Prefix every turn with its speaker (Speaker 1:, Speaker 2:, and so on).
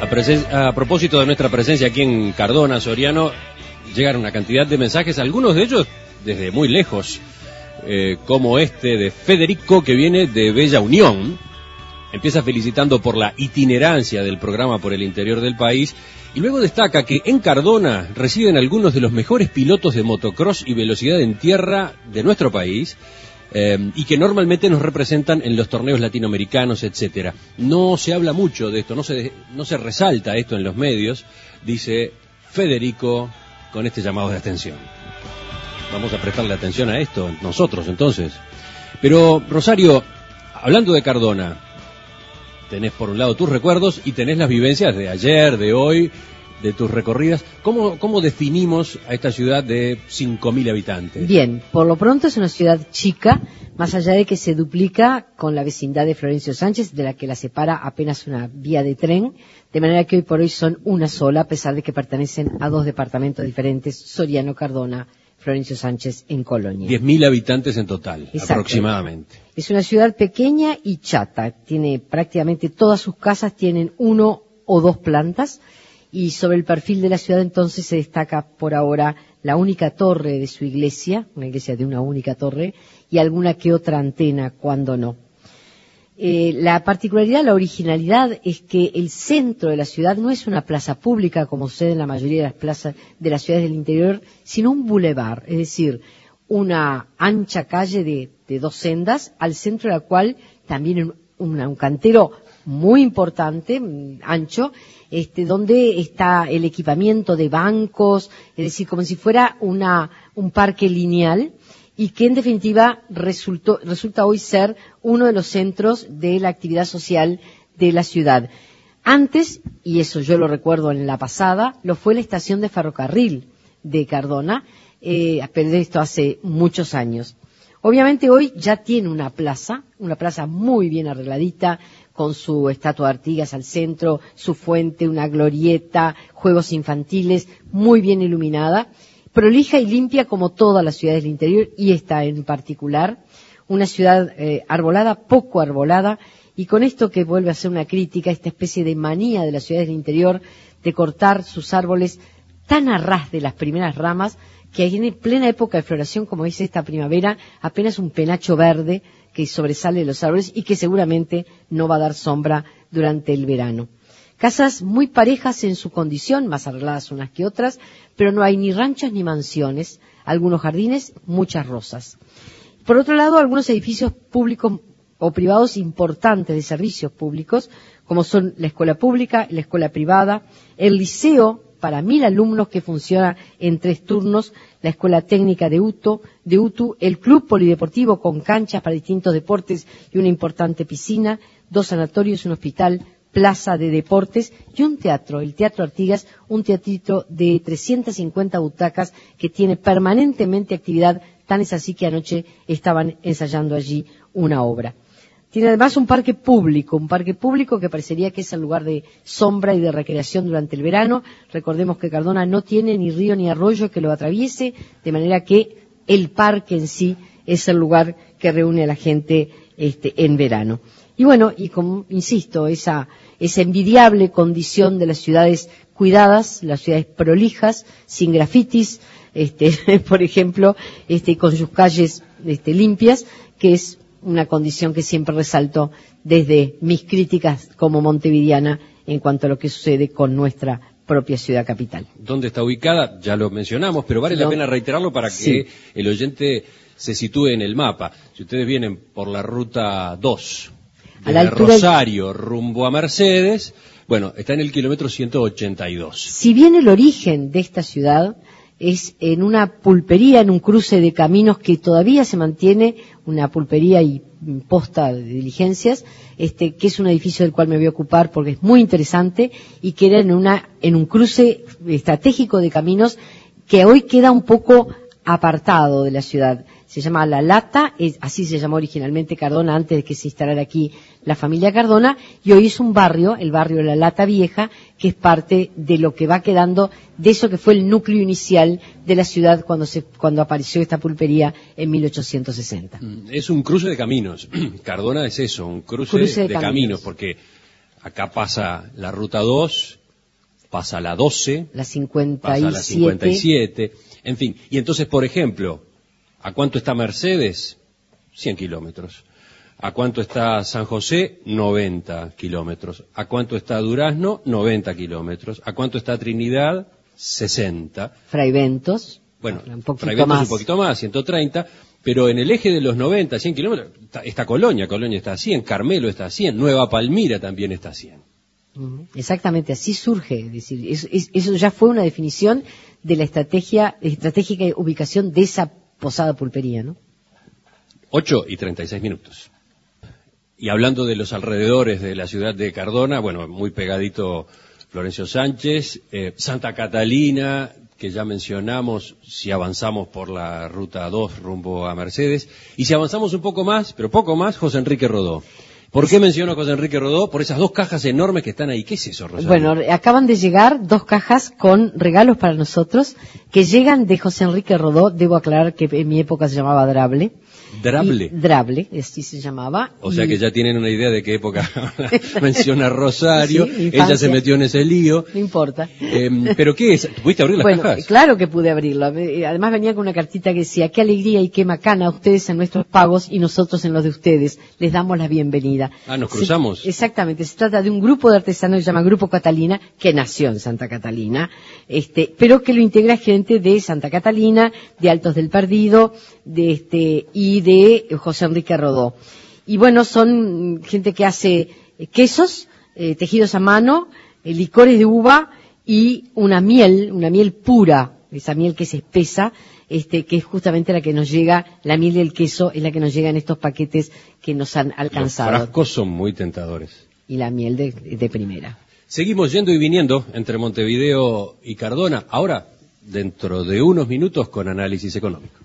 Speaker 1: A propósito de nuestra presencia aquí en Cardona, Soriano, llegan una cantidad de mensajes, algunos de ellos desde muy lejos, como este de Federico, que viene de Bella Unión. Empieza felicitando por la itinerancia del programa por el interior del país y luego destaca que en Cardona residen algunos de los mejores pilotos de motocross y velocidad en tierra de nuestro país, y que normalmente nos representan en los torneos latinoamericanos, etcétera. No se habla mucho de esto, no se resalta esto en los medios, dice Federico con este llamado de atención. Vamos a prestarle atención a esto nosotros entonces. Pero Rosario, hablando de Cardona, tenés por un lado tus recuerdos y tenés las vivencias de ayer, de hoy, de tus recorridas. ¿Cómo definimos a esta ciudad de 5.000 habitantes?
Speaker 2: Bien, por lo pronto es una ciudad chica, más allá de que se duplica con la vecindad de Florencio Sánchez, de la que la separa apenas una vía de tren, de manera que hoy por hoy son una sola, a pesar de que pertenecen a dos departamentos diferentes, Soriano, Cardona, Florencio Sánchez en Colonia.
Speaker 1: 10.000 habitantes en total,
Speaker 2: exacto,
Speaker 1: aproximadamente.
Speaker 2: Es una ciudad pequeña y chata, tiene prácticamente todas sus casas tienen 1 o 2 plantas, y sobre el perfil de la ciudad entonces se destaca por ahora la única torre de su iglesia, una iglesia de una única torre, y alguna que otra antena, cuando no. La particularidad, la originalidad es que el centro de la ciudad no es una plaza pública como sucede en la mayoría de las plazas de las ciudades del interior, sino un bulevar, es decir, una ancha calle de 2 sendas, al centro de la cual también un cantero muy importante, ancho, donde está el equipamiento de bancos, es decir, como si fuera un parque lineal, y que en definitiva resulta hoy ser uno de los centros de la actividad social de la ciudad. Antes, y eso yo lo recuerdo en la pasada, lo fue la estación de ferrocarril de Cardona, pero de esto hace muchos años. Obviamente hoy ya tiene una plaza muy bien arregladita, con su estatua de Artigas al centro, su fuente, una glorieta, juegos infantiles, muy bien iluminada, prolija y limpia como todas las ciudades del interior, y esta en particular, una ciudad arbolada, poco arbolada, y con esto que vuelve a ser una crítica, esta especie de manía de las ciudades del interior de cortar sus árboles tan a ras de las primeras ramas, que en plena época de floración, como dice esta primavera, apenas un penacho verde que sobresale de los árboles y que seguramente no va a dar sombra durante el verano. Casas muy parejas en su condición, más arregladas unas que otras, pero no hay ni ranchos ni mansiones, algunos jardines, muchas rosas. Por otro lado, algunos edificios públicos o privados importantes de servicios públicos, como son la escuela pública, la escuela privada, el liceo para 1.000 alumnos que funciona en 3 turnos, la escuela técnica de UTU, el club polideportivo con canchas para distintos deportes y una importante piscina, 2 sanatorios, un hospital, plaza de deportes y un teatro, el Teatro Artigas, un teatrito de 350 butacas que tiene permanentemente actividad, tan es así que anoche estaban ensayando allí una obra. Tiene además un parque público que parecería que es el lugar de sombra y de recreación durante el verano. Recordemos que Cardona no tiene ni río ni arroyo que lo atraviese, de manera que el parque en sí es el lugar que reúne a la gente en verano. Y bueno, y como insisto, esa envidiable condición de las ciudades cuidadas, las ciudades prolijas, sin grafitis, por ejemplo, con sus calles limpias, que es una condición que siempre resalto desde mis críticas como montevideana en cuanto a lo que sucede con nuestra propia ciudad capital.
Speaker 1: ¿Dónde está ubicada? Ya lo mencionamos, pero vale la pena reiterarlo para que el oyente se sitúe en el mapa. Si ustedes vienen por la ruta 2, de Rosario rumbo a Mercedes, bueno, está en el kilómetro 182.
Speaker 2: Si bien el origen de esta ciudad es en una pulpería, en un cruce de caminos que todavía se mantiene, una pulpería y posta de diligencias, que es un edificio del cual me voy a ocupar porque es muy interesante y que era en un cruce estratégico de caminos que hoy queda un poco apartado de la ciudad. Se llama La Lata, así se llamó originalmente Cardona antes de que se instalara aquí la familia Cardona, y hoy es un barrio, el barrio de La Lata Vieja, que es parte de lo que va quedando de eso que fue el núcleo inicial de la ciudad cuando apareció esta pulpería en 1860.
Speaker 1: Es un cruce de caminos. Cardona es eso, un cruce de caminos, porque acá pasa la ruta 2, pasa la 12,
Speaker 2: la 57.
Speaker 1: pasa la 57, en fin. Y entonces, por ejemplo, ¿a cuánto está Mercedes? 100 kilómetros. ¿A cuánto está San José? 90 kilómetros. ¿A cuánto está Durazno? 90 kilómetros. ¿A cuánto está Trinidad? 60.
Speaker 2: Fraiventos.
Speaker 1: Bueno,
Speaker 2: un poquito
Speaker 1: Fraiventos
Speaker 2: más.
Speaker 1: un poquito más, 130. Pero en el eje de los 90, 100 kilómetros, está Colonia está a 100, Carmelo está a 100, Nueva Palmira también está a 100.
Speaker 2: Exactamente, así surge. Es decir, eso ya fue una definición de la estratégica ubicación de esa posada pulpería, ¿no?
Speaker 1: 8:36. Y hablando de los alrededores de la ciudad de Cardona, bueno, muy pegadito Florencio Sánchez, Santa Catalina, que ya mencionamos, si avanzamos por la ruta 2 rumbo a Mercedes, y si avanzamos un poco más, pero poco más, José Enrique Rodó. ¿Por qué menciono a José Enrique Rodó? Por esas 2 cajas enormes que están ahí. ¿Qué es eso, Rosario?
Speaker 2: Bueno, acaban de llegar 2 cajas con regalos para nosotros, que llegan de José Enrique Rodó. Debo aclarar que en mi época se llamaba Drable.
Speaker 1: ¿Drable?
Speaker 2: Drable, así se llamaba.
Speaker 1: O sea que ya tienen una idea de qué época menciona Rosario.
Speaker 2: Sí,
Speaker 1: ella se metió en ese lío.
Speaker 2: No importa.
Speaker 1: ¿Pero qué es? ¿Pudiste abrir las cajas?
Speaker 2: Claro que pude abrirlo. Además venía con una cartita que decía: qué alegría y qué macana ustedes en nuestros pagos y nosotros en los de ustedes. Les damos la bienvenida.
Speaker 1: Ah, nos cruzamos.
Speaker 2: Exactamente. Se trata de un grupo de artesanos que se llama Grupo Catalina, que nació en Santa Catalina, pero que lo integra gente de Santa Catalina, de Altos del Perdido, y de José Enrique Rodó. Y bueno, son gente que hace quesos, tejidos a mano, licores de uva y una miel pura, esa miel que es espesa, que es justamente la que nos llega, la miel y el queso es la que nos llega en estos paquetes que nos han alcanzado.
Speaker 1: Los frascos son muy tentadores.
Speaker 2: Y la miel de primera.
Speaker 1: Seguimos yendo y viniendo entre Montevideo y Cardona, ahora dentro de unos minutos con análisis económico.